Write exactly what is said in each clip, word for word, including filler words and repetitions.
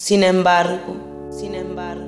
Sin embargo, sin embargo,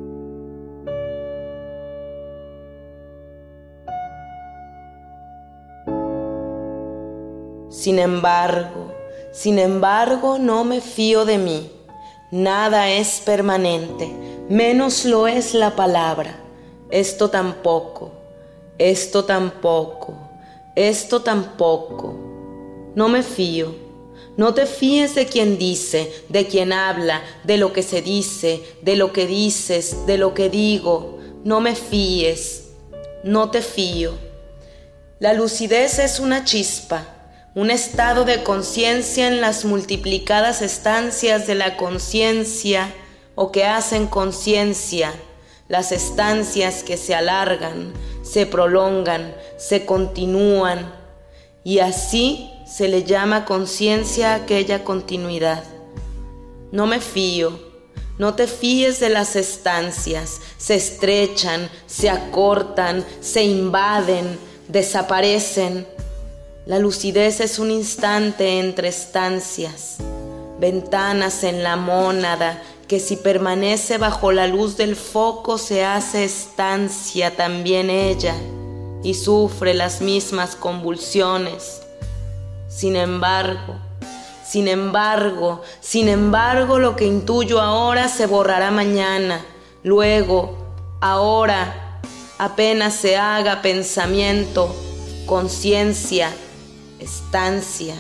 sin embargo, sin embargo, no me fío de mí. Nada es permanente, menos lo es la palabra. Esto tampoco, esto tampoco, esto tampoco. No me fío. No te fíes de quien dice, de quien habla, de lo que se dice, de lo que dices, de lo que digo. No me fíes, no te fío. La lucidez es una chispa, un estado de conciencia en las multiplicadas estancias de la conciencia o que hacen conciencia, las estancias que se alargan, se prolongan, se continúan, y así se le llama conciencia a aquella continuidad. No me fío, no te fíes de las estancias, se estrechan, se acortan, se invaden, desaparecen. La lucidez es un instante entre estancias, ventanas en la mónada que si permanece bajo la luz del foco se hace estancia también ella y sufre las mismas convulsiones. Sin embargo, sin embargo, sin embargo, lo que intuyo ahora se borrará mañana, luego, ahora, apenas se haga pensamiento, conciencia, estancia.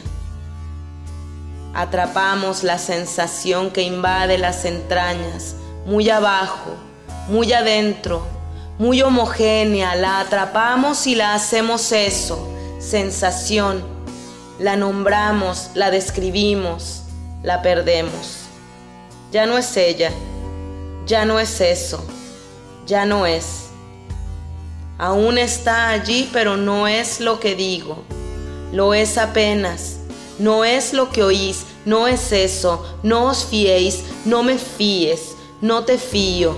Atrapamos la sensación que invade las entrañas, muy abajo, muy adentro, muy homogénea, la atrapamos y la hacemos eso, sensación. La nombramos, la describimos, la perdemos. Ya no es ella, ya no es eso, ya no es. Aún está allí, pero no es lo que digo, lo es apenas, no es lo que oís, no es eso, no os fiéis, no me fíes, no te fío.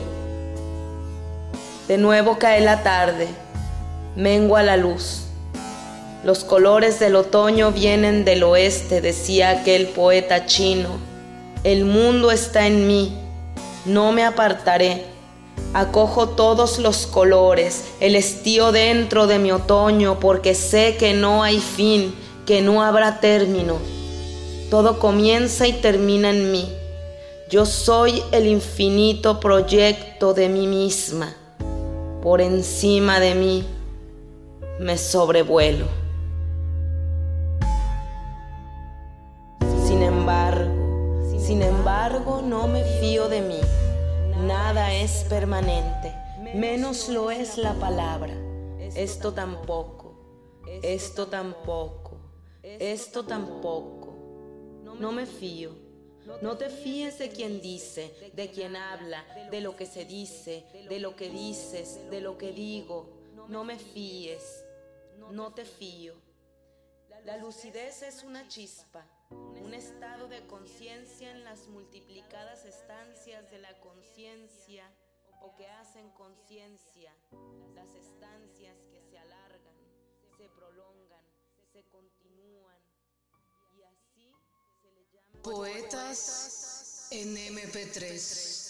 De nuevo cae la tarde, mengua la luz. Los colores del otoño vienen del oeste, decía aquel poeta chino. El mundo está en mí, no me apartaré. Acojo todos los colores, el estío dentro de mi otoño, porque sé que no hay fin, que no habrá término. Todo comienza y termina en mí. Yo soy el infinito proyecto de mí misma. Por encima de mí me sobrevuelo. Sin embargo, sin embargo, no me fío de mí. Nada es permanente, menos lo es la palabra. Esto tampoco, esto tampoco, esto tampoco. No me fío. No te fíes de quien dice, de quien habla, de lo que se dice, de lo que dices, de lo que digo. No me fíes, no te fío. La lucidez es una chispa, un estado de conciencia en las multiplicadas estancias de la conciencia o que hacen conciencia, las estancias que se alargan, se prolongan, se continúan, y así se le llama Poetas en eme pe tres.